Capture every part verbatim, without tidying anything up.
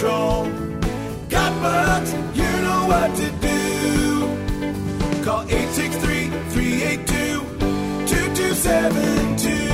control. Got bugs? You know what to do. Call eight six three, three eight two, two two seven two.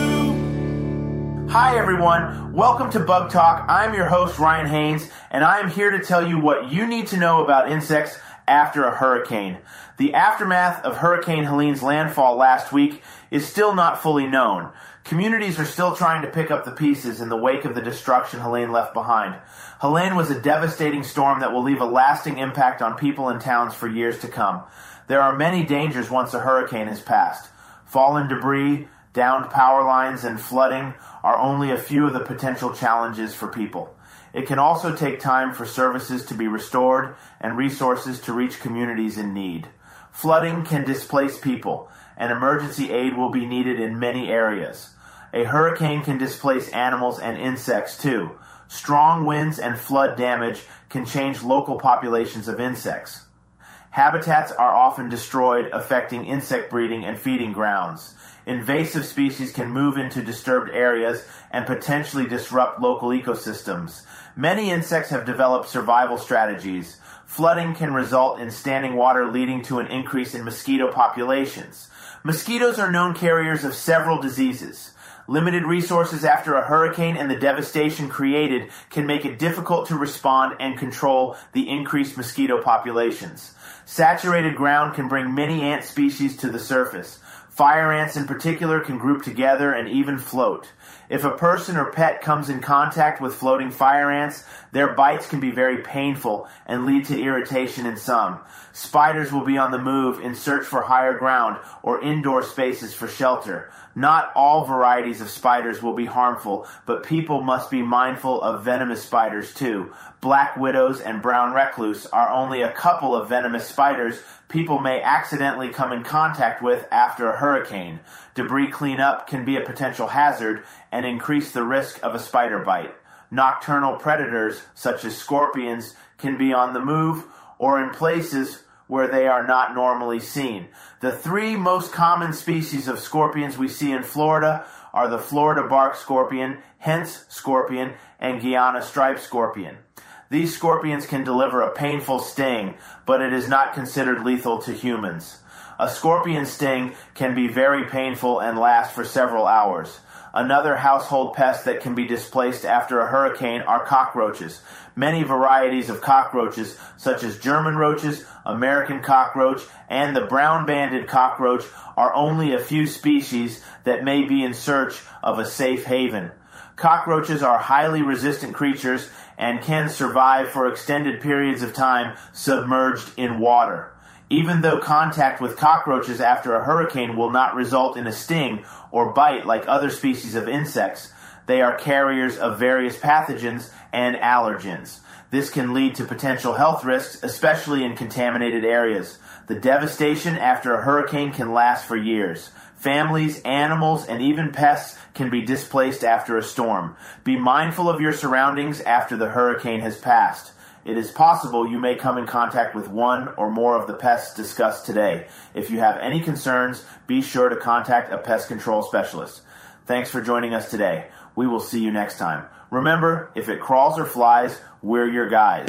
Hi everyone, welcome to Bug Talk. I'm your host Ryan Haynes, and I am here to tell you what you need to know about insects after a hurricane. The aftermath of Hurricane Helene's landfall last week is still not fully known. Communities are still trying to pick up the pieces in the wake of the destruction Helene left behind. Helene was a devastating storm that will leave a lasting impact on people and towns for years to come. There are many dangers once a hurricane has passed. Fallen debris, downed power lines, and flooding are only a few of the potential challenges for people. It can also take time for services to be restored and resources to reach communities in need. Flooding can displace people, and emergency aid will be needed in many areas. A hurricane can displace animals and insects too. Strong winds and flood damage can change local populations of insects. Habitats are often destroyed, affecting insect breeding and feeding grounds. Invasive species can move into disturbed areas and potentially disrupt local ecosystems. Many insects have developed survival strategies. Flooding can result in standing water, leading to an increase in mosquito populations. Mosquitoes are known carriers of several diseases. Limited resources after a hurricane and the devastation created can make it difficult to respond and control the increased mosquito populations. Saturated ground can bring many ant species to the surface. Fire ants in particular can group together and even float. If a person or pet comes in contact with floating fire ants, their bites can be very painful and lead to irritation in some. Spiders will be on the move in search for higher ground or indoor spaces for shelter. Not all varieties of spiders will be harmful, but people must be mindful of venomous spiders too. Black widows and brown recluse are only a couple of venomous spiders people may accidentally come in contact with after a hurricane. Debris cleanup can be a potential hazard and increase the risk of a spider bite. Nocturnal predators, such as scorpions, can be on the move or in places where they are not normally seen. The three most common species of scorpions we see in Florida are the Florida bark scorpion, Hence scorpion, and Guiana striped scorpion. These scorpions can deliver a painful sting, but it is not considered lethal to humans. A scorpion sting can be very painful and last for several hours. Another household pest that can be displaced after a hurricane are cockroaches. Many varieties of cockroaches, such as German roaches, American cockroach, and the brown-banded cockroach, are only a few species that may be in search of a safe haven. Cockroaches are highly resistant creatures and can survive for extended periods of time submerged in water. Even though contact with cockroaches after a hurricane will not result in a sting or bite like other species of insects, they are carriers of various pathogens and allergens. This can lead to potential health risks, especially in contaminated areas. The devastation after a hurricane can last for years. Families, animals, and even pests can be displaced after a storm. Be mindful of your surroundings after the hurricane has passed. It is possible you may come in contact with one or more of the pests discussed today. If you have any concerns, be sure to contact a pest control specialist. Thanks for joining us today. We will see you next time. Remember, if it crawls or flies, we're your guys.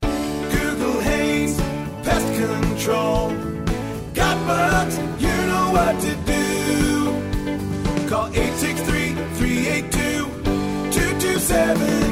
Google Haynes Pest Control. Got bugs? You know what to do. Call eight six three, three eight two, two two seven